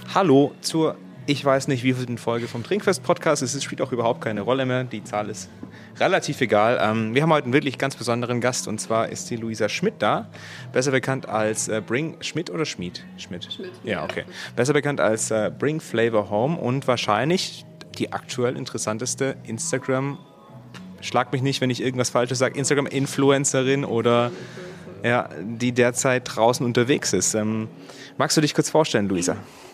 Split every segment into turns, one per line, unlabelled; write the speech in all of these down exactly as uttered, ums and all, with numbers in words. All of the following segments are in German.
Hallo zur, ich weiß nicht, wievielten Folge vom Trinkfest-Podcast. Es spielt auch überhaupt keine Rolle mehr. Die Zahl ist relativ egal. Ähm, wir haben heute einen wirklich ganz besonderen Gast und zwar ist die Luisa Schmidt da. Besser bekannt als äh, Bring... Schmidt oder Schmied? Schmidt.
Schmidt.
Ja, okay. Besser bekannt als äh, Bring Flavor Home und wahrscheinlich die aktuell interessanteste Instagram... Schlag mich nicht, wenn ich irgendwas Falsches sage. Instagram-Influencerin oder ja, die derzeit draußen unterwegs ist. Ähm, magst du dich kurz vorstellen, Luisa?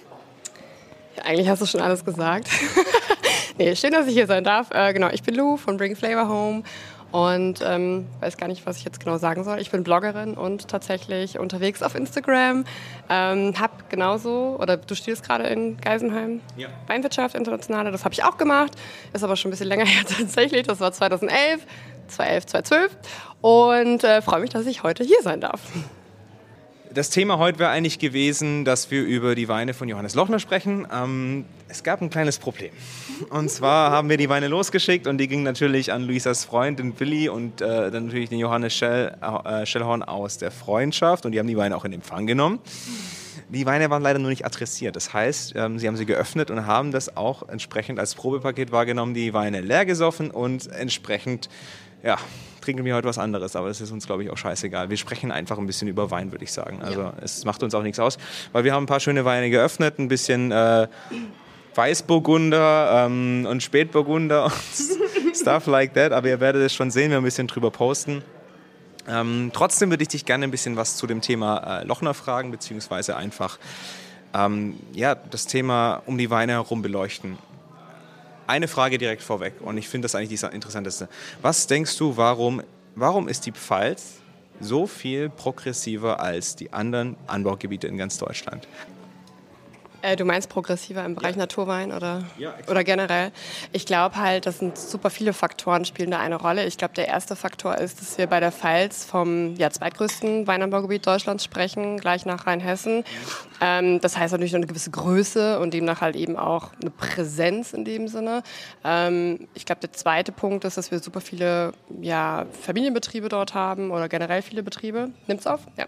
Eigentlich hast du schon alles gesagt. Nee, schön, dass ich hier sein darf. Äh, genau, ich bin Lou von Bring Flavor Home und ähm, weiß gar nicht, was ich jetzt genau sagen soll. Ich bin Bloggerin und tatsächlich unterwegs auf Instagram. Ähm, hab genauso, oder du studierst gerade in Geisenheim,
ja.
Weinwirtschaft Internationale, das habe ich auch gemacht. Ist aber schon ein bisschen länger her tatsächlich. Das war zweitausendelf, zweitausendelf, zweitausendzwölf und äh, freue mich, dass ich heute hier sein darf.
Das Thema heute wäre eigentlich gewesen, dass wir über die Weine von Johannes Lochner sprechen. Ähm, es gab ein kleines Problem. Und zwar haben wir die Weine losgeschickt und die gingen natürlich an Luisas Freund, den Willi und äh, dann natürlich den Johannes Schell, äh, Schellhorn aus der Freundschaft. Und die haben die Weine auch in Empfang genommen. Die Weine waren leider nur nicht adressiert. Das heißt, ähm, sie haben sie geöffnet und haben das auch entsprechend als Probepaket wahrgenommen, die Weine leer gesoffen und entsprechend, ja, trinken wir heute was anderes, aber das ist uns, glaube ich, auch scheißegal. Wir sprechen einfach ein bisschen über Wein, würde ich sagen. Also ja. Es macht uns auch nichts aus, weil wir haben ein paar schöne Weine geöffnet, ein bisschen äh, Weißburgunder ähm, und Spätburgunder und stuff like that, aber ihr werdet es schon sehen, wir ein bisschen drüber posten. Ähm, trotzdem würde ich dich gerne ein bisschen was zu dem Thema äh, Lochner fragen, beziehungsweise einfach ähm, ja, das Thema um die Weine herum beleuchten. Eine Frage direkt vorweg und ich finde das eigentlich die interessanteste. Was denkst du, warum, warum ist die Pfalz so viel progressiver als die anderen Anbaugebiete in ganz Deutschland?
Äh, du meinst progressiver im Bereich
ja.
Naturwein oder,
ja,
oder generell? Ich glaube halt, das sind super viele Faktoren, spielen da eine Rolle. Ich glaube, der erste Faktor ist, dass wir bei der Pfalz vom ja, zweitgrößten Weinanbaugebiet Deutschlands sprechen, gleich nach Rheinhessen. Ähm, das heißt natürlich eine gewisse Größe und demnach halt eben auch eine Präsenz in dem Sinne. Ähm, ich glaube, der zweite Punkt ist, dass wir super viele ja, Familienbetriebe dort haben oder generell viele Betriebe. Nimmt's auf? Ja.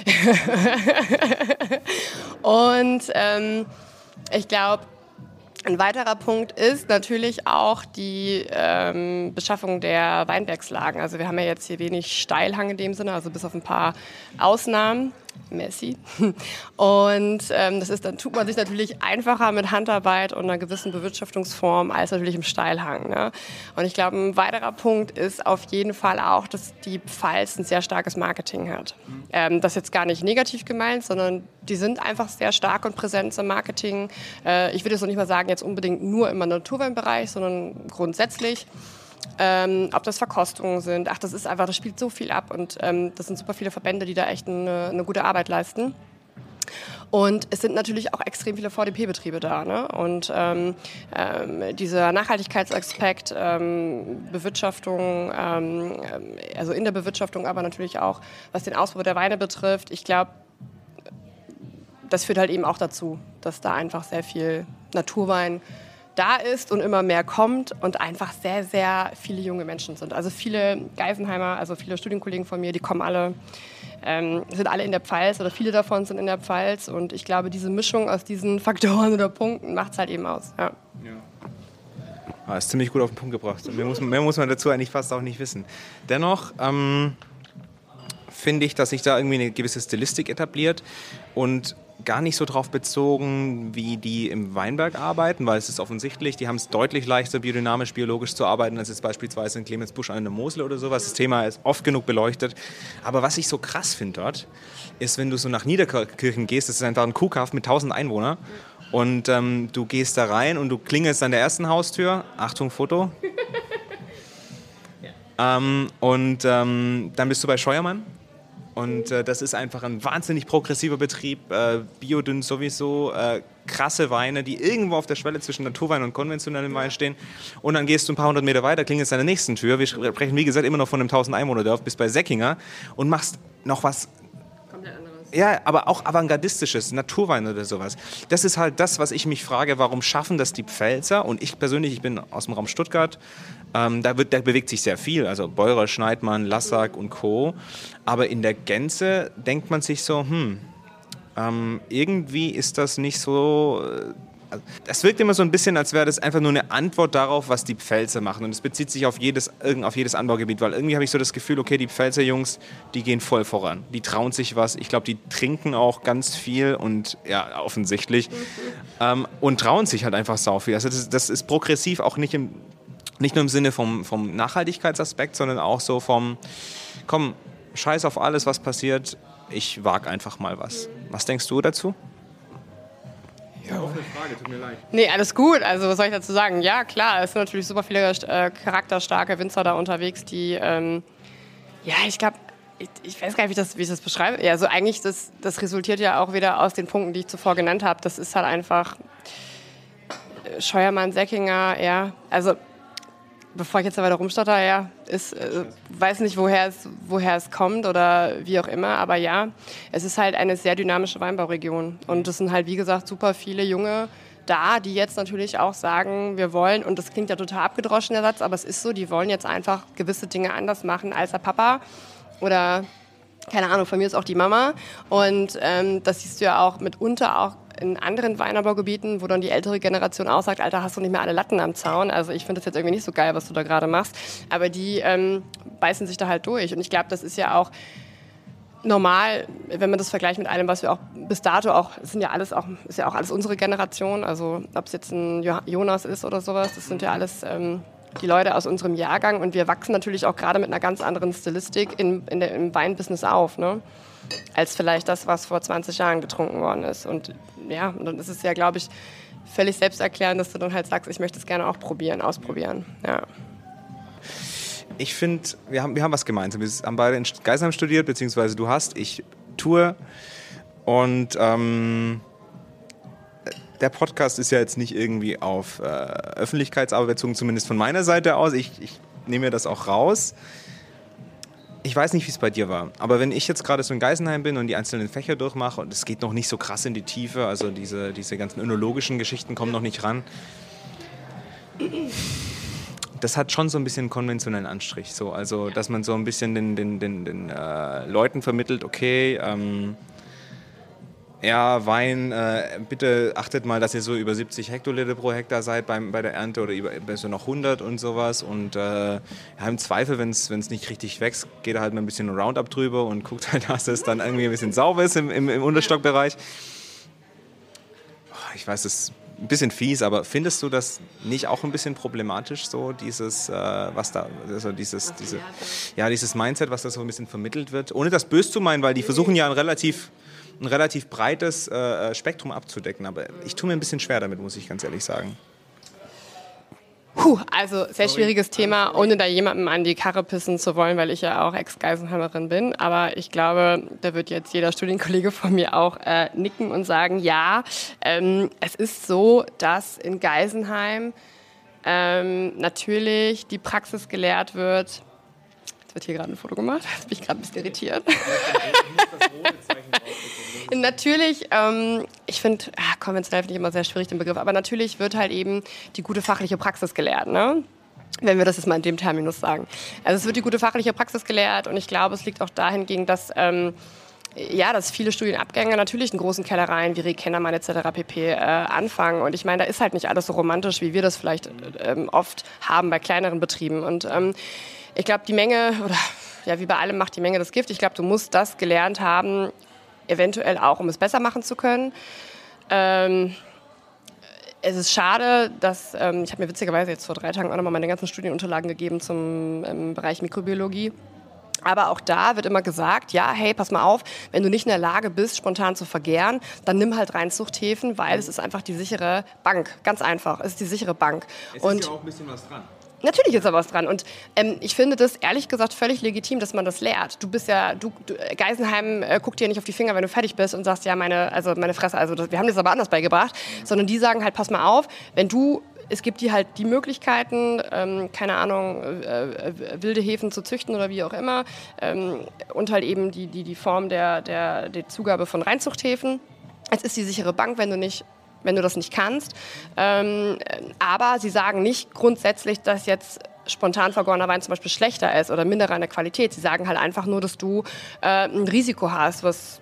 Und ähm, ich glaube, ein weiterer Punkt ist natürlich auch die ähm, Beschaffung der Weinbergslagen. Also wir haben ja jetzt hier wenig Steilhang in dem Sinne, also bis auf ein paar Ausnahmen. Messi. Und ähm, das ist, dann tut man sich natürlich einfacher mit Handarbeit und einer gewissen Bewirtschaftungsform als natürlich im Steilhang. Ne? Und ich glaube, ein weiterer Punkt ist auf jeden Fall auch, dass die Pfalz ein sehr starkes Marketing hat. Ähm, das ist jetzt gar nicht negativ gemeint, sondern die sind einfach sehr stark und präsent im Marketing. Äh, ich würde jetzt noch nicht mal sagen, jetzt unbedingt nur im Naturweinbereich, sondern grundsätzlich. Ähm, ob das Verkostungen sind, ach, das ist einfach, das spielt so viel ab und ähm, das sind super viele Verbände, die da echt eine, eine gute Arbeit leisten. Und es sind natürlich auch extrem viele V D P-Betriebe da. Ne? Und ähm, ähm, dieser Nachhaltigkeitsaspekt, ähm, Bewirtschaftung, ähm, also in der Bewirtschaftung, aber natürlich auch, was den Ausbau der Weine betrifft, ich glaube, das führt halt eben auch dazu, dass da einfach sehr viel Naturwein da ist und immer mehr kommt und einfach sehr, sehr viele junge Menschen sind. Also viele Geisenheimer, also viele Studienkollegen von mir, die kommen alle, ähm, sind alle in der Pfalz oder viele davon sind in der Pfalz und ich glaube, diese Mischung aus diesen Faktoren oder Punkten macht es halt eben aus. Ja.
Ja. Ah, ist ziemlich gut auf den Punkt gebracht. Mehr muss, mehr muss man dazu eigentlich fast auch nicht wissen. Dennoch ähm, finde ich, dass sich da irgendwie eine gewisse Stilistik etabliert und gar nicht so drauf bezogen, wie die im Weinberg arbeiten, weil es ist offensichtlich, die haben es deutlich leichter, biodynamisch, biologisch zu arbeiten, als jetzt beispielsweise in Clemensbusch an der Mosel oder sowas. Das Thema ist oft genug beleuchtet. Aber was ich so krass finde dort, ist, wenn du so nach Niederkirchen gehst, das ist einfach ein Kuhkaff mit tausend Einwohnern und ähm, du gehst da rein und du klingelst an der ersten Haustür, Achtung, Foto. ja. ähm, und ähm, dann bist du bei Scheuermann. Und äh, das ist einfach ein wahnsinnig progressiver Betrieb, äh, biodünn sowieso, äh, krasse Weine, die irgendwo auf der Schwelle zwischen Naturwein und konventionellem Wein stehen. Und dann gehst du ein paar hundert Meter weiter, klingelst an der nächsten Tür. Wir sprechen, wie gesagt, immer noch von einem tausend-Einwohner-Dorf, bis bei Säckinger und machst noch was.
Komplett anderes.
Ja, aber auch avantgardistisches, Naturwein oder sowas. Das ist halt das, was ich mich frage, warum schaffen das die Pfälzer? Und ich persönlich, ich bin aus dem Raum Stuttgart, ähm, da, wird, da bewegt sich sehr viel, also Beurer, Schneidmann, Lassack und Co. Aber in der Gänze denkt man sich so, hm, ähm, irgendwie ist das nicht so... Äh, Es wirkt immer so ein bisschen, als wäre das einfach nur eine Antwort darauf, was die Pfälzer machen. Und es bezieht sich auf jedes, auf jedes Anbaugebiet, weil irgendwie habe ich so das Gefühl, okay, die Pfälzer Jungs, die gehen voll voran. Die trauen sich was. Ich glaube, die trinken auch ganz viel und ja, offensichtlich. Mhm. Ähm, und trauen sich halt einfach sau viel. Also das, das ist progressiv auch nicht, im, nicht nur im Sinne vom, vom Nachhaltigkeitsaspekt, sondern auch so vom, komm, scheiß auf alles, was passiert. Ich wage einfach mal was. Was denkst du dazu?
Ja, offene Frage, tut mir leid. Nee, alles gut. Also, was soll ich dazu sagen? Ja, klar, es sind natürlich super viele äh, charakterstarke Winzer da unterwegs, die, ähm, ja, ich glaube, ich, ich weiß gar nicht, wie ich das, wie ich das beschreibe. Ja, also eigentlich, das, das resultiert ja auch wieder aus den Punkten, die ich zuvor genannt habe. Das ist halt einfach äh, Scheuermann, Säckinger, ja, also, bevor ich jetzt da weiter rumstotter, ja, ist, äh, weiß nicht, woher es, woher es kommt oder wie auch immer, aber ja, es ist halt eine sehr dynamische Weinbauregion und es sind halt, wie gesagt, super viele Junge da, die jetzt natürlich auch sagen, wir wollen, und das klingt ja total abgedroschen, der Satz, aber es ist so, die wollen jetzt einfach gewisse Dinge anders machen als der Papa oder, keine Ahnung, von mir ist auch die Mama und ähm, das siehst du ja auch mitunter auch in anderen Weinanbaugebieten, wo dann die ältere Generation auch sagt, Alter, hast du nicht mehr alle Latten am Zaun? Also ich finde das jetzt irgendwie nicht so geil, was du da gerade machst. Aber die ähm, beißen sich da halt durch. Und ich glaube, das ist ja auch normal, wenn man das vergleicht mit allem, was wir auch bis dato auch, das sind ja alles auch, ist ja auch alles unsere Generation. Also ob es jetzt ein Jonas ist oder sowas, das sind ja alles ähm, die Leute aus unserem Jahrgang. Und wir wachsen natürlich auch gerade mit einer ganz anderen Stilistik in, in der, im Weinbusiness auf, ne? Als vielleicht das, was vor zwanzig Jahren getrunken worden ist. Und ja, und dann ist es ja, glaube ich, völlig selbsterklärend, dass du dann halt sagst, ich möchte es gerne auch probieren, ausprobieren. Ja.
Ich finde, wir haben, wir haben was gemeinsam. Wir haben beide in Geisenheim studiert, beziehungsweise du hast, ich tue. Und ähm, der Podcast ist ja jetzt nicht irgendwie auf äh, Öffentlichkeitsarbeit bezogen, zumindest von meiner Seite aus. Ich, ich nehme mir das auch raus. Ich weiß nicht, wie es bei dir war, aber wenn ich jetzt gerade so in Geisenheim bin und die einzelnen Fächer durchmache und es geht noch nicht so krass in die Tiefe, also diese, diese ganzen önologischen Geschichten kommen noch nicht ran, das hat schon so ein bisschen einen konventionellen Anstrich. So. Also, dass man so ein bisschen den, den, den, den äh, Leuten vermittelt, okay, ähm, ja, Wein, äh, bitte achtet mal, dass ihr so über siebzig Hektoliter pro Hektar seid beim, bei der Ernte oder über, so noch hundert und sowas. Und äh, ja, im Zweifel, wenn es nicht richtig wächst, geht er halt mal ein bisschen Roundup drüber und guckt halt, dass es dann irgendwie ein bisschen sauber ist im, im, im Unterstockbereich. Ich weiß, das ist ein bisschen fies, aber findest du das nicht auch ein bisschen problematisch, so dieses, äh, was da, also dieses, diese, ja, dieses Mindset, was da so ein bisschen vermittelt wird? Ohne das böse zu meinen, weil die versuchen ja ein relativ ein relativ breites äh, Spektrum abzudecken. Aber ich tue mir ein bisschen schwer damit, muss ich ganz ehrlich sagen.
Puh, also sehr schwieriges Thema, ohne da jemandem an die Karre pissen zu wollen, weil ich ja auch Ex-Geisenheimerin bin. Aber ich glaube, da wird jetzt jeder Studienkollege von mir auch äh, nicken und sagen, ja, ähm, es ist so, dass in Geisenheim ähm, natürlich die Praxis gelehrt wird. Jetzt wird hier gerade ein Foto gemacht, jetzt bin ich gerade ein bisschen irritiert. Natürlich, ähm, ich finde, ah, konventionell finde ich immer sehr schwierig, den Begriff, aber natürlich wird halt eben die gute fachliche Praxis gelehrt, ne? Wenn wir das jetzt mal in dem Terminus sagen. Also es wird die gute fachliche Praxis gelehrt und ich glaube, es liegt auch dahingehend, dass, ähm, ja, dass viele Studienabgänge natürlich in großen Kellereien wie Rekennermann et cetera pp. Äh, anfangen und ich meine, da ist halt nicht alles so romantisch, wie wir das vielleicht ähm, oft haben bei kleineren Betrieben und ähm, ich glaube, die Menge, oder ja, wie bei allem macht die Menge das Gift. Ich glaube, du musst das gelernt haben, eventuell auch, um es besser machen zu können. Ähm, es ist schade, dass, ähm, ich habe mir witzigerweise jetzt vor drei Tagen auch nochmal meine ganzen Studienunterlagen gegeben zum im Bereich Mikrobiologie. Aber auch da wird immer gesagt, ja, hey, pass mal auf, wenn du nicht in der Lage bist, spontan zu vergären, dann nimm halt Reinzuchthäfen, weil es ist einfach die sichere Bank. Ganz einfach, es ist die sichere Bank.
Es
Und
ist ja auch ein bisschen was dran.
Natürlich ist da was dran und ähm, ich finde das ehrlich gesagt völlig legitim, dass man das lehrt. Du bist ja, du, du Geisenheim äh, guckt dir nicht auf die Finger, wenn du fertig bist und sagst, ja, meine, also meine Fresse, also das, wir haben das aber anders beigebracht, sondern die sagen halt, pass mal auf, wenn du, es gibt dir halt die Möglichkeiten, ähm, keine Ahnung, äh, äh, wilde Hefen zu züchten oder wie auch immer ähm, und halt eben die, die, die Form der, der, der Zugabe von Reinzuchthäfen. Es ist die sichere Bank, wenn du nicht wenn du das nicht kannst. Ähm, aber sie sagen nicht grundsätzlich, dass jetzt spontan vergorener Wein zum Beispiel schlechter ist oder minder reine Qualität. Sie sagen halt einfach nur, dass du äh, ein Risiko hast, was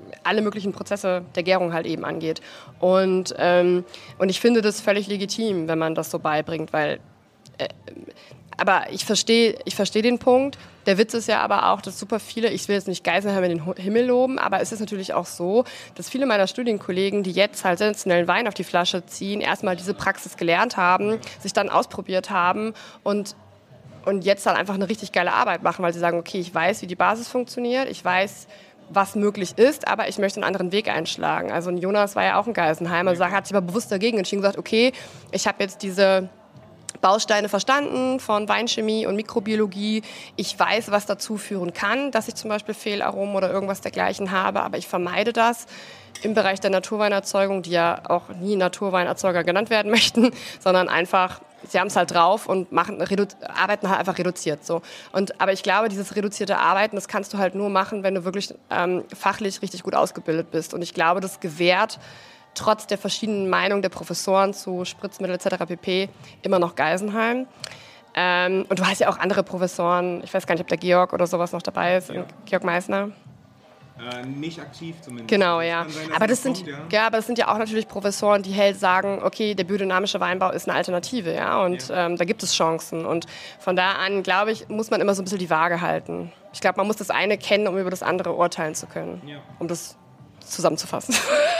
alle möglichen Prozesse der Gärung halt eben angeht. Und, ähm, und ich finde das völlig legitim, wenn man das so beibringt, weil äh, aber ich verstehe ich versteh den Punkt. Der Witz ist ja aber auch, dass super viele, ich will jetzt nicht Geiselheim in den Himmel loben, aber es ist natürlich auch so, dass viele meiner Studienkollegen, die jetzt halt sensationellen Wein auf die Flasche ziehen, erstmal diese Praxis gelernt haben, sich dann ausprobiert haben und, und jetzt dann einfach eine richtig geile Arbeit machen, weil sie sagen, okay, ich weiß, wie die Basis funktioniert, ich weiß, was möglich ist, aber ich möchte einen anderen Weg einschlagen. Also Jonas war ja auch ein Geisenheimer, also hat sich aber bewusst dagegen entschieden und gesagt, okay, ich habe jetzt diese Bausteine verstanden von Weinchemie und Mikrobiologie. Ich weiß, was dazu führen kann, dass ich zum Beispiel Fehlaromen oder irgendwas dergleichen habe, aber ich vermeide das im Bereich der Naturweinerzeugung, die ja auch nie Naturweinerzeuger genannt werden möchten, sondern einfach, sie haben es halt drauf und machen, arbeiten halt einfach reduziert. So. Und, aber ich glaube, dieses reduzierte Arbeiten, das kannst du halt nur machen, wenn du wirklich ähm, fachlich richtig gut ausgebildet bist. Und ich glaube, das gewährt trotz der verschiedenen Meinungen der Professoren zu Spritzmittel et cetera pp. Immer noch Geisenheim. Ähm, und du hast ja auch andere Professoren, ich weiß gar nicht, ob der Georg oder sowas noch dabei ist, ja. Georg Meissner.
Äh, nicht aktiv zumindest.
Genau, ja.
Sein,
aber, das
das
sind,
kommt, ja.
ja. aber das sind ja auch natürlich Professoren, die halt sagen, okay, der biodynamische Weinbau ist eine Alternative, ja, und ja. Ähm, da gibt es Chancen. Und von da an, glaube ich, muss man immer so ein bisschen die Waage halten. Ich glaube, man muss das eine kennen, um über das andere urteilen zu können, ja. um das zusammenzufassen.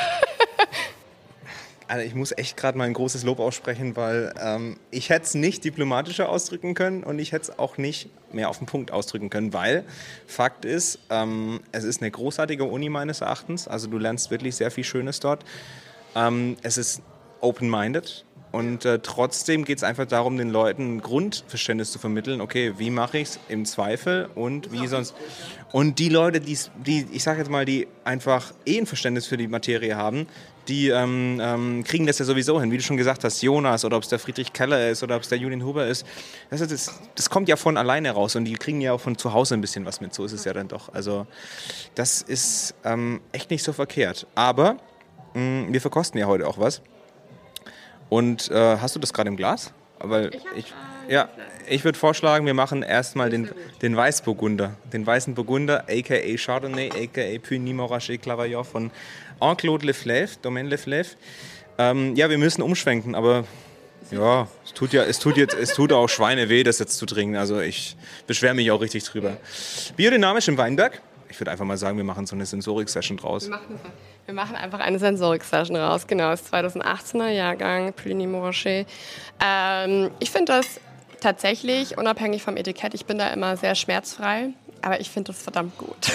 Also ich muss echt gerade mal ein großes Lob aussprechen, weil ähm, ich hätte es nicht diplomatischer ausdrücken können und ich hätte es auch nicht mehr auf den Punkt ausdrücken können, weil Fakt ist, ähm, es ist eine großartige Uni meines Erachtens, also du lernst wirklich sehr viel Schönes dort. Ähm, es ist open-minded und äh, trotzdem geht es einfach darum, den Leuten ein Grundverständnis zu vermitteln, okay, wie mache ich es im Zweifel und wie sonst. Und die Leute, die, die ich sage jetzt mal, die einfach eh ein Verständnis für die Materie haben, die ähm, ähm, kriegen das ja sowieso hin. Wie du schon gesagt hast, Jonas oder ob es der Friedrich Keller ist oder ob es der Julian Huber ist. Das, ist das, das kommt ja von alleine raus und die kriegen ja auch von zu Hause ein bisschen was mit. So ist es ja dann doch. Also das ist ähm, echt nicht so verkehrt. Aber mh, wir verkosten ja heute auch was. Und äh, hast du das gerade im Glas? Weil ich, hab, ich äh, ja, ich würde vorschlagen, wir machen erstmal den, den Weißburgunder. Den weißen Burgunder, aka Chardonnay, aka Puy Moraché Clavaillon von Jean-Claude Leflaive, Domaine Leflaive. Ähm, ja, wir müssen umschwenken, aber ja, es tut ja, es tut jetzt, es tut auch Schweine weh, das jetzt zu trinken. Also ich beschwere mich auch richtig drüber. Biodynamisch im Weinberg. Ich würde einfach mal sagen, wir machen so eine Sensorik-Session draus.
Wir machen, wir machen einfach eine Sensorik-Session raus. Genau, das ist zweitausendachtzehner Jahrgang, Puy Moraché. Ähm, ich finde das tatsächlich, unabhängig vom Etikett, ich bin da immer sehr schmerzfrei, aber ich finde das verdammt gut.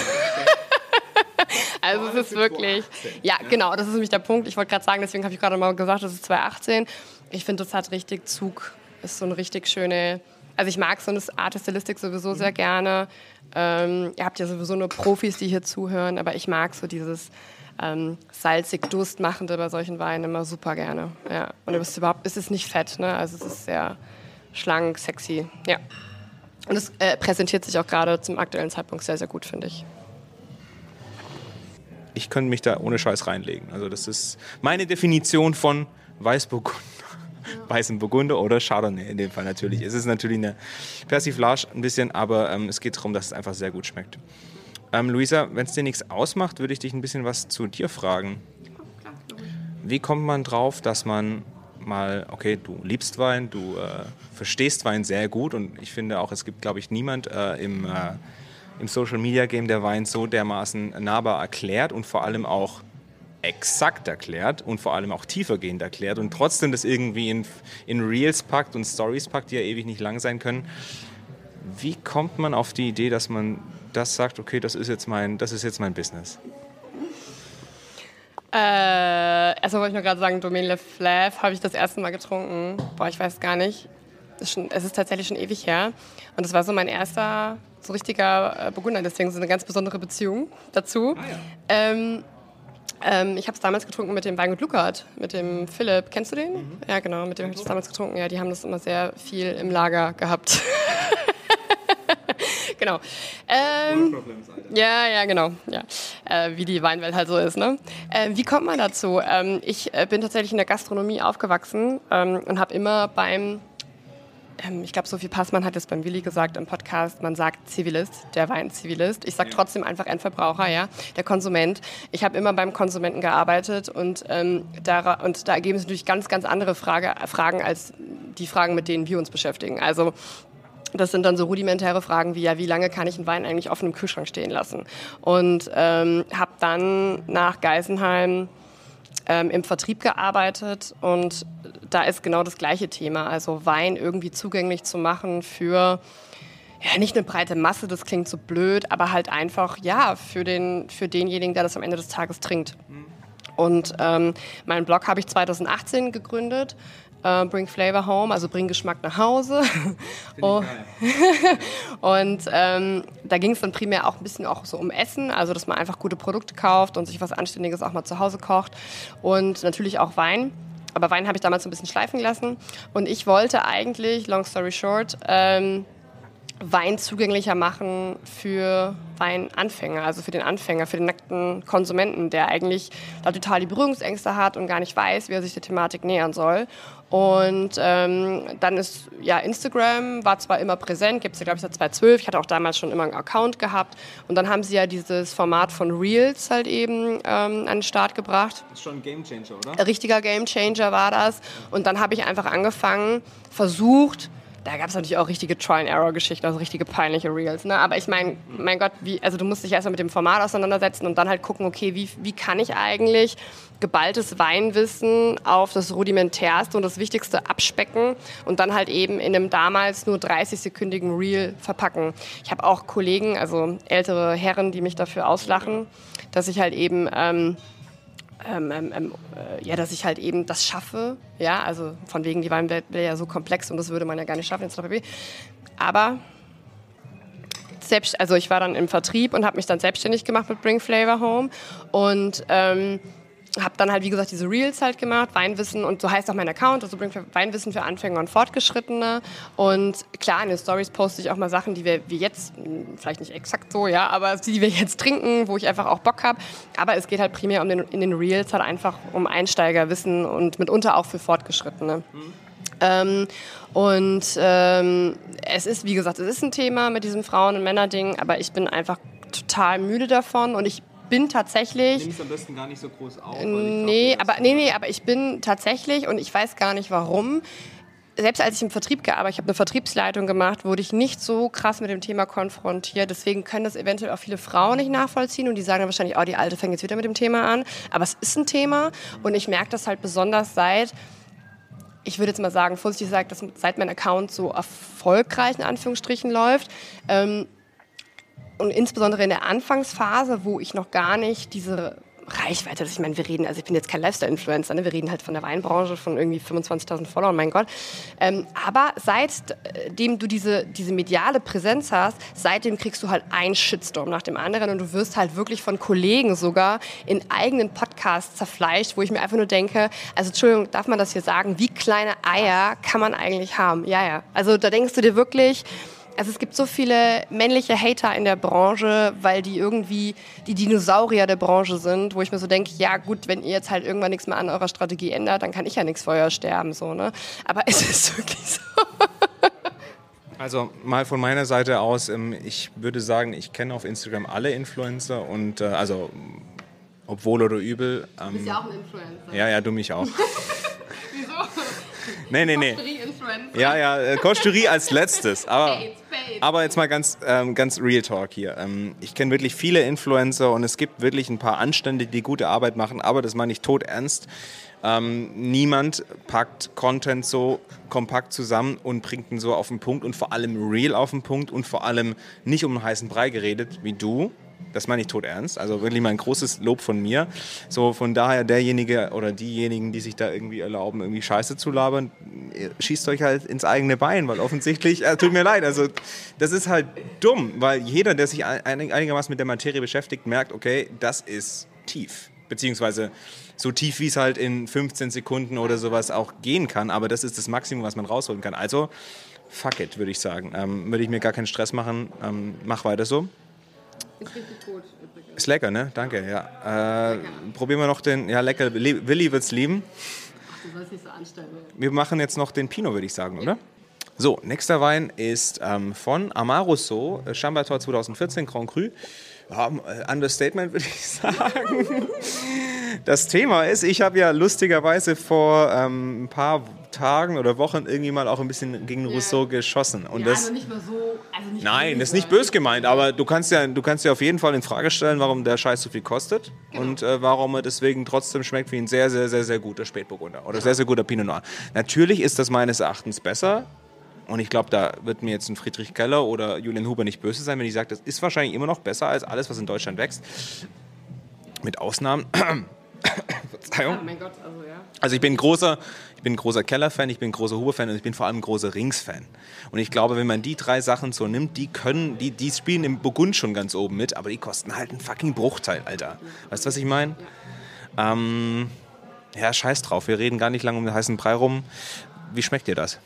Also es ist wirklich, ja genau, das ist nämlich der Punkt. Ich wollte gerade sagen, deswegen habe ich gerade mal gesagt, das ist zweitausendachtzehn. Ich finde, das hat richtig Zug, ist so eine richtig schöne, also ich mag so eine Art der Stilistik sowieso sehr gerne. Ähm, ihr habt ja sowieso nur Profis, die hier zuhören, aber ich mag so dieses ähm, salzig Durstmachende bei solchen Weinen immer super gerne. Ja. Und es ist überhaupt, es ist nicht fett, ne? Also es ist sehr schlank, sexy, ja. Und es äh, präsentiert sich auch gerade zum aktuellen Zeitpunkt sehr, sehr gut, finde ich.
Ich könnte mich da ohne Scheiß reinlegen. Also das ist meine Definition von Weißburgunder, ja. Weißen Burgunder oder Chardonnay in dem Fall natürlich. Es ist natürlich eine Persiflage ein bisschen, aber ähm, es geht darum, dass es einfach sehr gut schmeckt. Ähm, Luisa, wenn es dir nichts ausmacht, würde ich dich ein bisschen was zu dir fragen. Wie kommt man drauf, dass man mal, okay, du liebst Wein, du äh, verstehst Wein sehr gut und ich finde auch, es gibt, glaube ich, niemand äh, im... Äh, im Social-Media-Game der Wein so dermaßen nahbar erklärt und vor allem auch exakt erklärt und vor allem auch tiefergehend erklärt und trotzdem das irgendwie in, in Reels packt und Stories packt, die ja ewig nicht lang sein können. Wie kommt man auf die Idee, dass man das sagt, okay, das ist jetzt mein, das ist jetzt mein Business?
Äh, erstmal wollte ich nur gerade sagen, Domaine Leflaive habe ich das erste Mal getrunken. Boah, ich weiß gar nicht. Es ist, schon, es ist tatsächlich schon ewig her. Und das war so mein erster so richtiger äh, Burgunder. Deswegen so eine ganz besondere Beziehung dazu. Ah, ja. ähm, ähm, ich habe es damals getrunken mit dem Weingut Luckert, mit dem Philipp. Kennst du den? Mhm. Ja, genau, mit dem habe ich das damals getrunken. Ja, die haben das immer sehr viel im Lager gehabt. Genau. Ähm, problems, ja, ja, genau. Ja. Äh, wie die Weinwelt halt so ist. Ne? Äh, wie kommt man dazu? Ähm, ich äh, bin tatsächlich in der Gastronomie aufgewachsen ähm, und habe immer beim ähm, ich glaube, Sophie Passmann hat es beim Willi gesagt im Podcast, man sagt Zivilist, der Weinzivilist. Ich sage ja. trotzdem einfach Endverbraucher, ja, der Konsument. Ich habe immer beim Konsumenten gearbeitet und, ähm, da, und da ergeben sich natürlich ganz, ganz andere Frage, Fragen als die Fragen, mit denen wir uns beschäftigen. Also das sind dann so rudimentäre Fragen wie, ja, wie lange kann ich einen Wein eigentlich offen im Kühlschrank stehen lassen? Und ähm, habe dann nach Geisenheim ähm, im Vertrieb gearbeitet und da ist genau das gleiche Thema. Also Wein irgendwie zugänglich zu machen für ja, nicht eine breite Masse, das klingt so blöd, aber halt einfach, ja, für, den, für denjenigen, der das am Ende des Tages trinkt. Und ähm, meinen Blog habe ich zwanzig achtzehn gegründet. Uh, bring Flavor Home, also bring Geschmack nach Hause. Oh. Und ähm, da ging es dann primär auch ein bisschen auch so um Essen, also dass man einfach gute Produkte kauft und sich was Anständiges auch mal zu Hause kocht und natürlich auch Wein. Aber Wein habe ich damals so ein bisschen schleifen gelassen und ich wollte eigentlich, long story short, ähm, Wein zugänglicher machen für Weinanfänger, also für den Anfänger, für den nackten Konsumenten, der eigentlich da total die Berührungsängste hat und gar nicht weiß, wie er sich der Thematik nähern soll. Und ähm, dann ist, ja, Instagram war zwar immer präsent, gibt es ja, glaube ich, seit zweitausendzwölf. Ich hatte auch damals schon immer einen Account gehabt. Und dann haben sie ja dieses Format von Reels halt eben ähm, an den Start gebracht.
Das ist schon ein Gamechanger, oder?
Ein richtiger Gamechanger war das. Und dann habe ich einfach angefangen, versucht, da gab es natürlich auch richtige Try-and-Error-Geschichten, also richtige peinliche Reels. Ne? Aber ich meine, mein Gott, wie, also du musst dich erstmal mit dem Format auseinandersetzen und dann halt gucken, okay, wie, wie kann ich eigentlich geballtes Weinwissen auf das Rudimentärste und das Wichtigste abspecken und dann halt eben in einem damals nur dreißig-sekündigen Reel verpacken. Ich habe auch Kollegen, also ältere Herren, die mich dafür auslachen, dass ich halt eben... Ähm, Ähm, ähm, äh, ja, dass ich halt eben das schaffe, ja, also von wegen, die Weinwelt wäre ja so komplex und das würde man ja gar nicht schaffen, et cetera pp. Aber selbst, also ich war dann im Vertrieb und habe mich dann selbstständig gemacht mit Bring Flavor Home und ähm, habe dann halt, wie gesagt, diese Reels halt gemacht, Weinwissen und so heißt auch mein Account, also Bring Weinwissen für Anfänger und Fortgeschrittene und klar, in den Stories poste ich auch mal Sachen, die wir wie jetzt, vielleicht nicht exakt so, ja, aber die wir jetzt trinken, wo ich einfach auch Bock habe, aber es geht halt primär um den, in den Reels halt einfach um Einsteigerwissen und mitunter auch für Fortgeschrittene. Mhm. Ähm, und ähm, es ist, wie gesagt, es ist ein Thema mit diesem Frauen- und Männer-Ding, aber ich bin einfach total müde davon und ich bin tatsächlich...
Nimm es am besten gar nicht so groß auf.
Nee, aber, nee, nee, aber ich bin tatsächlich, und ich weiß gar nicht warum, selbst als ich im Vertrieb gearbeitet habe, ich habe eine Vertriebsleitung gemacht, wurde ich nicht so krass mit dem Thema konfrontiert. Deswegen können das eventuell auch viele Frauen nicht nachvollziehen und die sagen dann wahrscheinlich, oh, die Alte fängt jetzt wieder mit dem Thema an. Aber es ist ein Thema und ich merke das halt besonders seit... Ich würde jetzt mal sagen, vorsichtig gesagt, dass seit mein Account so erfolgreich in Anführungsstrichen läuft, ähm, und insbesondere in der Anfangsphase, wo ich noch gar nicht diese Reichweite, also ich meine, wir reden, also ich bin jetzt kein Lifestyle-Influencer, ne? Wir reden halt von der Weinbranche, von irgendwie fünfundzwanzigtausend Followern, mein Gott. Ähm, aber seitdem du diese, diese mediale Präsenz hast, seitdem kriegst du halt einen Shitstorm nach dem anderen und du wirst halt wirklich von Kollegen sogar in eigenen Podcasts zerfleischt, wo ich mir einfach nur denke, also Entschuldigung, darf man das hier sagen, wie kleine Eier kann man eigentlich haben? Ja, ja. Also da denkst du dir wirklich... Also es gibt so viele männliche Hater in der Branche, weil die irgendwie die Dinosaurier der Branche sind, wo ich mir so denke, ja gut, wenn ihr jetzt halt irgendwann nichts mehr an eurer Strategie ändert, dann kann ich ja nichts für euer sterben. So, ne? Aber es ist wirklich so.
Also mal von meiner Seite aus, ich würde sagen, ich kenne auf Instagram alle Influencer und also ob wohl oder übel.
Du bist ja auch ein Influencer.
Ja, ja, du mich auch.
Wieso?
Nee, nee, nee. Ja, ja, Kocherie als letztes. Aber, aber jetzt mal ganz, ähm, ganz Real Talk hier. Ähm, ich kenne wirklich viele Influencer und es gibt wirklich ein paar Anständige, die gute Arbeit machen, aber das meine ich todernst. Ähm, niemand packt Content so kompakt zusammen und bringt ihn so auf den Punkt und vor allem real auf den Punkt und vor allem nicht um einen heißen Brei geredet wie du. Das meine ich todernst, also wirklich mal ein großes Lob von mir. So, von daher derjenige oder diejenigen, die sich da irgendwie erlauben, irgendwie Scheiße zu labern, schießt euch halt ins eigene Bein, weil offensichtlich, äh, tut mir leid, also das ist halt dumm, weil jeder, der sich einigermaßen mit der Materie beschäftigt, merkt, okay, das ist tief, beziehungsweise so tief, wie es halt in fünfzehn Sekunden oder sowas auch gehen kann, aber das ist das Maximum, was man rausholen kann. Also, fuck it, würde ich sagen. Ähm, würde ich mir gar keinen Stress machen, ähm, mach weiter so.
Ist richtig gut übrigens.
Ist lecker, ne? Danke, ja. Äh, probieren wir noch den, ja lecker, Willi wird's lieben.
Ach, du sollst nicht so anstellen.
Wir machen jetzt noch den Pinot, würde ich sagen, oder? So, nächster Wein ist ähm, von Amaruso, äh, Chambertin zwanzig vierzehn, Grand Cru. Ja, äh, Understatement würde ich sagen. Das Thema ist, ich habe ja lustigerweise vor ähm, ein paar Tagen oder Wochen irgendwie mal auch ein bisschen gegen Rousseau ja. geschossen. Und
ja,
das,
also nicht mal so... Also nicht
nein, das ist nicht böse gemeint, aber du kannst ja, du kannst ja auf jeden Fall in Frage stellen, warum der Scheiß so viel kostet genau. und äh, warum er deswegen trotzdem schmeckt wie ein sehr, sehr, sehr, sehr guter Spätburgunder oder genau. sehr, sehr guter Pinot Noir. Natürlich ist das meines Erachtens besser. Und ich glaube, da wird mir jetzt ein Friedrich Keller oder Julian Huber nicht böse sein, wenn ich sage, das ist wahrscheinlich immer noch besser als alles, was in Deutschland wächst. Mit Ausnahmen. Verzeihung. Oh mein Gott, also ja. Also ich bin ein großer, ich bin ein großer Keller-Fan, ich bin ein großer Huber-Fan und ich bin vor allem ein großer Rings-Fan. Und ich glaube, wenn man die drei Sachen so nimmt, die können, die, die spielen im Burgund schon ganz oben mit, aber die kosten halt einen fucking Bruchteil, Alter. Weißt du, was ich meine? Ja. Ähm, ja, scheiß drauf, wir reden gar nicht lange um den heißen Brei rum. Wie schmeckt dir das?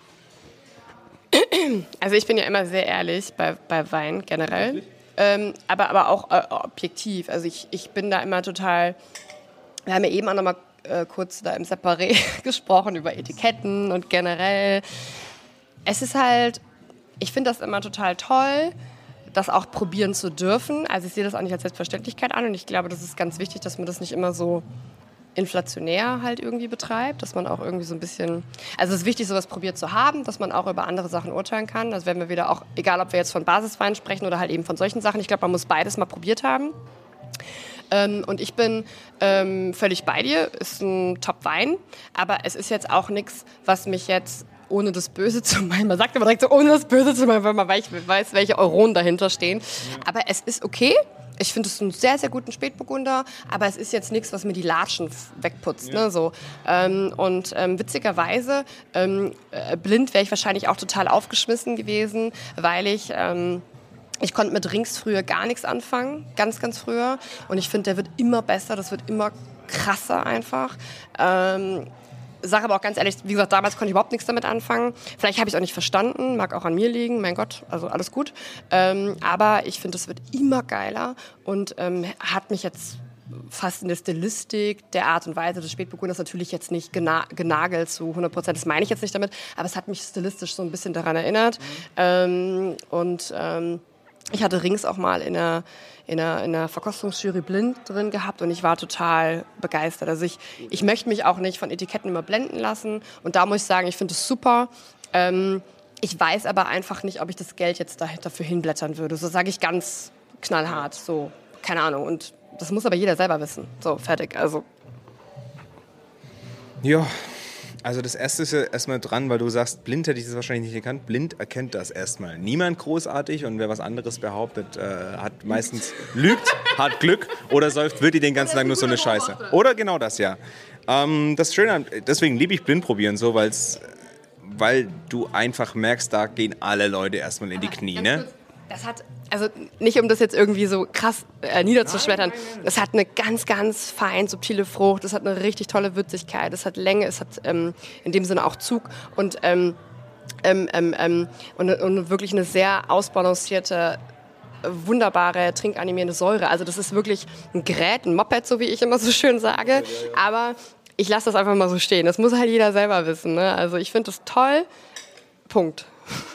Also ich bin ja immer sehr ehrlich bei, bei Wein generell, ähm, aber, aber auch äh, objektiv. Also ich, ich bin da immer total, wir haben ja eben auch noch mal äh, kurz da im Separé gesprochen über Etiketten und generell. Es ist halt, ich finde das immer total toll, das auch probieren zu dürfen. Also ich sehe das auch nicht als Selbstverständlichkeit an und ich glaube, das ist ganz wichtig, dass man das nicht immer so inflationär halt irgendwie betreibt, dass man auch irgendwie so ein bisschen, also es ist wichtig, sowas probiert zu haben, dass man auch über andere Sachen urteilen kann. Das werden wir wieder auch, egal ob wir jetzt von Basiswein sprechen oder halt eben von solchen Sachen, ich glaube, man muss beides mal probiert haben. Ähm, und ich bin ähm, völlig bei dir, ist ein Top-Wein, aber es ist jetzt auch nichts, was mich jetzt ohne das Böse zu meinen, man sagt immer direkt so, ohne das Böse zu meinen, weil man weiß, welche Euronen dahinter stehen, aber es ist okay. Ich finde es einen sehr, sehr guten Spätburgunder, aber es ist jetzt nichts, was mir die Latschen wegputzt. Ja. Ne, so. ähm, und ähm, witzigerweise, ähm, äh, blind wäre ich wahrscheinlich auch total aufgeschmissen gewesen, weil ich... Ähm, Ich konnte mit Rings früher gar nichts anfangen, ganz, ganz früher. Und ich finde, der wird immer besser, das wird immer krasser einfach. Ähm, sage aber auch ganz ehrlich, wie gesagt, damals konnte ich überhaupt nichts damit anfangen. Vielleicht habe ich es auch nicht verstanden, mag auch an mir liegen, mein Gott, also alles gut. Ähm, aber ich finde, es wird immer geiler und ähm, hat mich jetzt fast in der Stilistik, der Art und Weise des Spätburgunders natürlich jetzt nicht gena- genagelt zu hundert Prozent, das meine ich jetzt nicht damit, aber es hat mich stilistisch so ein bisschen daran erinnert. Mhm. Ähm, und ähm, ich hatte Rings auch mal in einer, in einer, in einer Verkostungsjury blind drin gehabt und ich war total begeistert. Also ich, ich möchte mich auch nicht von Etiketten immer blenden lassen und da muss ich sagen, ich finde es super. Ähm, ich weiß aber einfach nicht, ob ich das Geld jetzt dafür hinblättern würde. So sage ich ganz knallhart, so, keine Ahnung. Und das muss aber jeder selber wissen. So, fertig, also.
Ja. Also das Erste ist ja erstmal dran, weil du sagst, blind hätte ich das wahrscheinlich nicht erkannt. Blind erkennt das erstmal. Niemand großartig und wer was anderes behauptet, äh, hat meistens lügt, hat Glück oder säuft wirklich den ganzen Tag nur so eine Scheiße. Oder genau das, ja. Ähm, das Schöne, deswegen liebe ich blind probieren so, weil's, weil du einfach merkst, da gehen alle Leute erstmal in die Knie, ne?
Das hat, also nicht um das jetzt irgendwie so krass äh, niederzuschmettern, es hat eine ganz, ganz fein, subtile Frucht, es hat eine richtig tolle Würzigkeit, es hat Länge, es hat ähm, in dem Sinne auch Zug und, ähm, ähm, ähm, und, und wirklich eine sehr ausbalancierte, wunderbare, trinkanimierende Säure. Also das ist wirklich ein Gerät, ein Moped, so wie ich immer so schön sage, aber ich lasse das einfach mal so stehen. Das muss halt jeder selber wissen, ne? Also ich finde das toll, Punkt.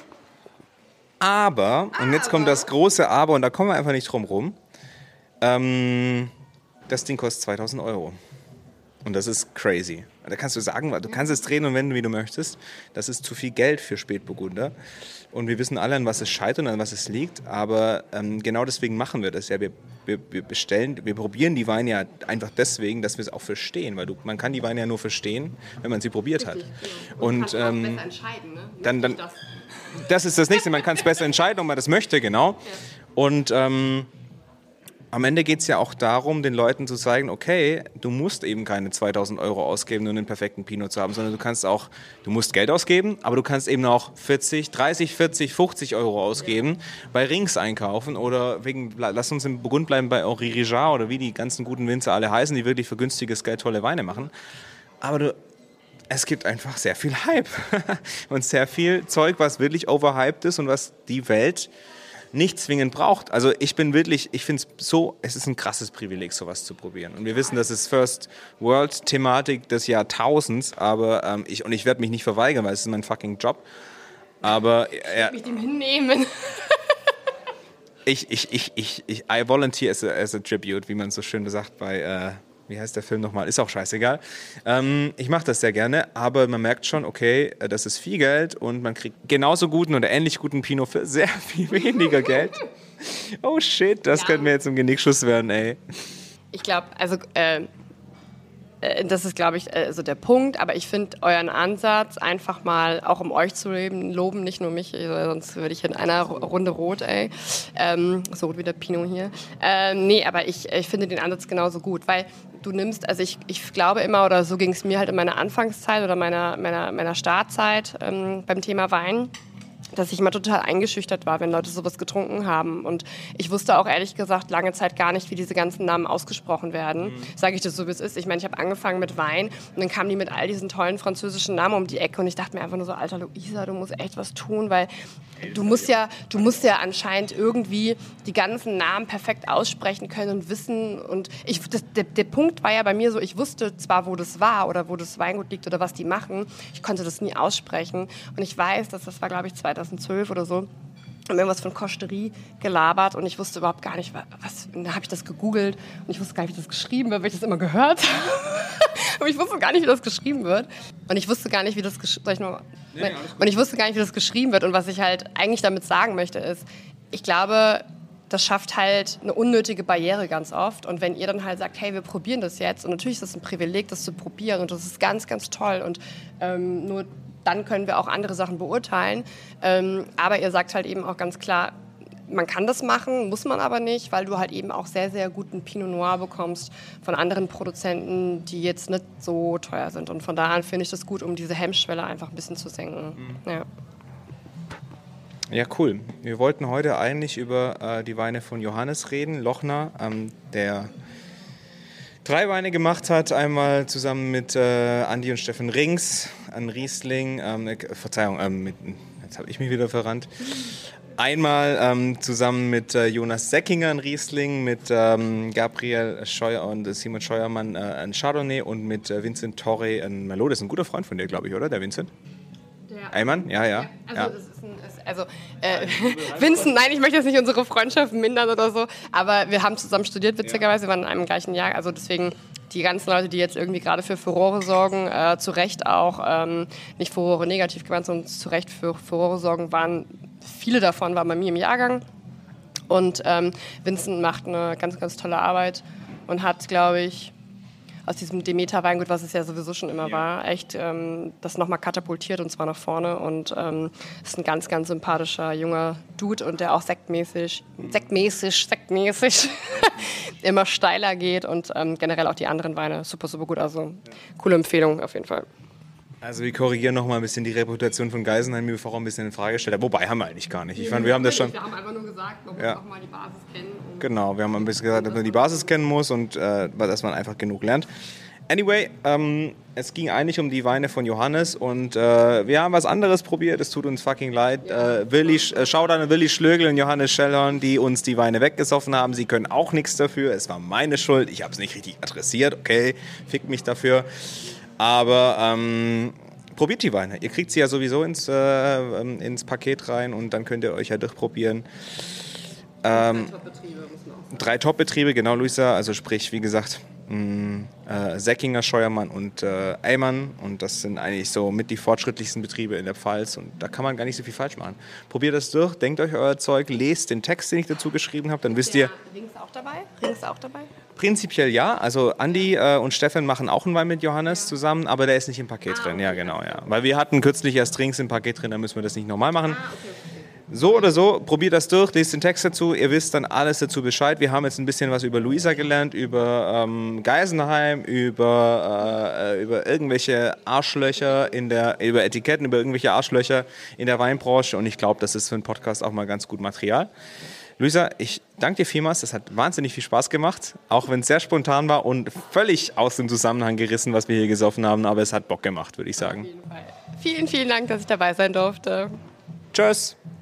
Aber, und jetzt kommt das große Aber, und da kommen wir einfach nicht drum rum, ähm, das Ding kostet zweitausend Euro. Und das ist crazy. Da kannst du sagen, du kannst es drehen und wenden, wie du möchtest. Das ist zu viel Geld für Spätburgunder. Und wir wissen alle, an was es scheitert und an was es liegt. Aber ähm, genau deswegen machen wir das. Ja, wir, wir, wir bestellen, wir probieren die Weine ja einfach deswegen, dass wir es auch verstehen. Weil du, man kann die Weine ja nur verstehen, wenn man sie probiert hat.
Richtig, genau. Und, und
man kann
ähm,
besser
entscheiden, ne?
Dann, dann, das ist das Nächste, man kann es besser entscheiden, ob man das möchte, genau. Ja. Und ähm, am Ende geht es ja auch darum, den Leuten zu zeigen, okay, du musst eben keine zweitausend Euro ausgeben, nur einen perfekten Pinot zu haben, sondern du kannst auch, du musst Geld ausgeben, aber du kannst eben auch vierzig, dreißig, vierzig, fünfzig Euro ausgeben, ja. bei Rings einkaufen oder wegen, lass uns im Burgund bleiben, bei Henri Rijard oder wie die ganzen guten Winzer alle heißen, die wirklich für günstiges Geld tolle Weine machen. Aber du, es gibt einfach sehr viel Hype und sehr viel Zeug, was wirklich overhyped ist und was die Welt nicht zwingend braucht. Also ich bin wirklich, ich finde es so, es ist ein krasses Privileg, sowas zu probieren. Und wir wissen, das ist First World Thematik des Jahrtausends, aber ähm, ich, und ich werde mich nicht verweigern, weil es ist mein fucking Job. Aber
Ich
er,
würde mich dem hinnehmen.
ich, ich, ich, ich, ich, I volunteer as a, as a tribute, wie man so schön sagt bei, äh, wie heißt der Film nochmal? Ist auch scheißegal. Ähm, ich mache das sehr gerne, aber man merkt schon, okay, das ist viel Geld und man kriegt genauso guten oder ähnlich guten Pinot für sehr viel weniger Geld. Oh shit, das ja. könnte mir jetzt ein Genickschuss werden, ey.
Ich glaube, also äh, äh, das ist, glaube ich, äh, so der Punkt. Aber ich finde euren Ansatz, einfach mal auch um euch zu leben, loben, nicht nur mich, äh, sonst würde ich in einer Runde rot, ey. Ähm, so rot wie der Pinot hier. Ähm, nee, aber ich, ich finde den Ansatz genauso gut, weil du nimmst, also ich, ich glaube immer, oder so ging es mir halt in meiner Anfangszeit oder meiner, meiner, meiner Startzeit ähm, beim Thema Wein, dass ich immer total eingeschüchtert war, wenn Leute sowas getrunken haben. Und ich wusste auch ehrlich gesagt lange Zeit gar nicht, wie diese ganzen Namen ausgesprochen werden. Mhm. Sage ich das so, wie es ist. Ich meine, ich habe angefangen mit Wein und dann kamen die mit all diesen tollen französischen Namen um die Ecke und ich dachte mir einfach nur so, Alter Luisa, du musst echt was tun, weil du musst ja, du musst ja anscheinend irgendwie die ganzen Namen perfekt aussprechen können und wissen. Und ich, das, der, der Punkt war ja bei mir so, ich wusste zwar, wo das war oder wo das Weingut liegt oder was die machen, ich konnte das nie aussprechen. Und ich weiß, dass das war, glaube ich, zweitausendzwölf oder so, haben irgendwas von Kosterie gelabert und ich wusste überhaupt gar nicht, was, und da habe ich das gegoogelt und ich wusste gar nicht, wie das geschrieben wird, weil ich das immer gehört habe. Aber ich wusste gar nicht, wie das geschrieben wird. Und ich wusste gar nicht, wie das gesch- soll ich noch? Nee, nee, und ich wusste gar nicht, wie das geschrieben wird. Und was ich halt eigentlich damit sagen möchte, ist, ich glaube, das schafft halt eine unnötige Barriere ganz oft. Und wenn ihr dann halt sagt, hey, wir probieren das jetzt, und natürlich ist das ein Privileg, das zu probieren und das ist ganz, ganz toll und ähm, nur dann können wir auch andere Sachen beurteilen. Ähm, aber ihr sagt halt eben auch ganz klar, man kann das machen, muss man aber nicht, weil du halt eben auch sehr, sehr guten Pinot Noir bekommst von anderen Produzenten, die jetzt nicht so teuer sind. Und von da an finde ich das gut, um diese Hemmschwelle einfach ein bisschen zu senken. Mhm. Ja.
Ja, cool. Wir wollten heute eigentlich über äh, die Weine von Johannes reden, Lochner, ähm, der drei Weine gemacht hat, einmal zusammen mit äh, Andi und Steffen Rings, ein Riesling, ähm, äh, Verzeihung, ähm, mit, jetzt habe ich mich wieder verrannt. Einmal ähm, zusammen mit äh, Jonas Säckinger ein Riesling, mit ähm, Gabriel Scheuer und äh, Simon Scheuermann äh, ein Chardonnay und mit äh, Vincent Torre ein Merlot. Das ist ein guter Freund von dir, glaube ich, oder? Der Vincent? Der Eimann? Ja, ja.
ja also,
ja.
Das ist ein, ist, also äh, Vincent, nein, ich möchte jetzt nicht unsere Freundschaft mindern oder so, aber wir haben zusammen studiert, witzigerweise, wir waren in einem gleichen Jahr, also deswegen die ganzen Leute, die jetzt irgendwie gerade für Furore sorgen, äh, zu Recht auch, ähm, nicht Furore negativ gemeint, sondern zu Recht für Furore sorgen, waren, viele davon waren bei mir im Jahrgang und ähm, Vincent macht eine ganz, ganz tolle Arbeit und hat, glaube ich, aus diesem Demeter-Weingut, was es ja sowieso schon immer ja. war, echt ähm, das nochmal katapultiert und zwar nach vorne und ähm, ist ein ganz, ganz sympathischer junger Dude und der auch sektmäßig, sektmäßig, sektmäßig immer steiler geht und ähm, generell auch die anderen Weine super, super gut, also coole Empfehlung auf jeden Fall.
Also wir korrigieren noch mal ein bisschen die Reputation von Geisenheim, die wir vorher ein bisschen in Frage gestellt haben. Wobei haben wir eigentlich gar nicht. Ich fand, wir haben das schon.
Wir haben einfach nur gesagt, man muss
ja.
noch mal die Basis kennen.
Genau, wir haben ein bisschen gesagt, dass man die Basis kennen muss und äh, dass man einfach genug lernt. Anyway, ähm, es ging eigentlich um die Weine von Johannes und äh, wir haben was anderes probiert. Es tut uns fucking leid. Ja. Äh, Willi, äh, Shoutout an Willi Schlögl und Johannes Schellhorn, die uns die Weine weggesoffen haben. Sie können auch nichts dafür. Es war meine Schuld. Ich habe es nicht richtig adressiert. Okay, fickt mich dafür. Aber ähm, probiert die Weine. Ihr kriegt sie ja sowieso ins, äh, ins Paket rein und dann könnt ihr euch ja durchprobieren. Ähm, drei Top-Betriebe, muss man auch sagen. Drei Top-Betriebe, genau, Luisa. Also sprich, wie gesagt, mh, äh, Säckinger, Scheuermann und äh, Eimann. Und das sind eigentlich so mit die fortschrittlichsten Betriebe in der Pfalz. Und da kann man gar nicht so viel falsch machen. Probiert das durch, denkt euch euer Zeug, lest den Text, den ich dazu geschrieben habe. Dann wisst ihr...
Rings auch dabei? Rings auch dabei?
Prinzipiell ja, also Andi äh, und Steffen machen auch einen Wein mit Johannes zusammen, aber der ist nicht im Paket ah, drin, okay. ja genau, ja. Weil wir hatten kürzlich erst Drinks im Paket drin, dann müssen wir das nicht nochmal machen. Ah, okay, okay. So oder so, probiert das durch, lest den Text dazu, ihr wisst dann alles dazu Bescheid. Wir haben jetzt ein bisschen was über Luisa gelernt, über ähm, Geisenheim, über, äh, über irgendwelche Arschlöcher in der, über Etiketten, über irgendwelche Arschlöcher in der Weinbranche und ich glaube, das ist für einen Podcast auch mal ganz gut Material. Luisa, ich danke dir vielmals, das hat wahnsinnig viel Spaß gemacht, auch wenn es sehr spontan war und völlig aus dem Zusammenhang gerissen, was wir hier gesoffen haben, aber es hat Bock gemacht, würde ich sagen.
Auf jeden Fall. Vielen, vielen Dank, dass ich dabei sein durfte.
Tschüss.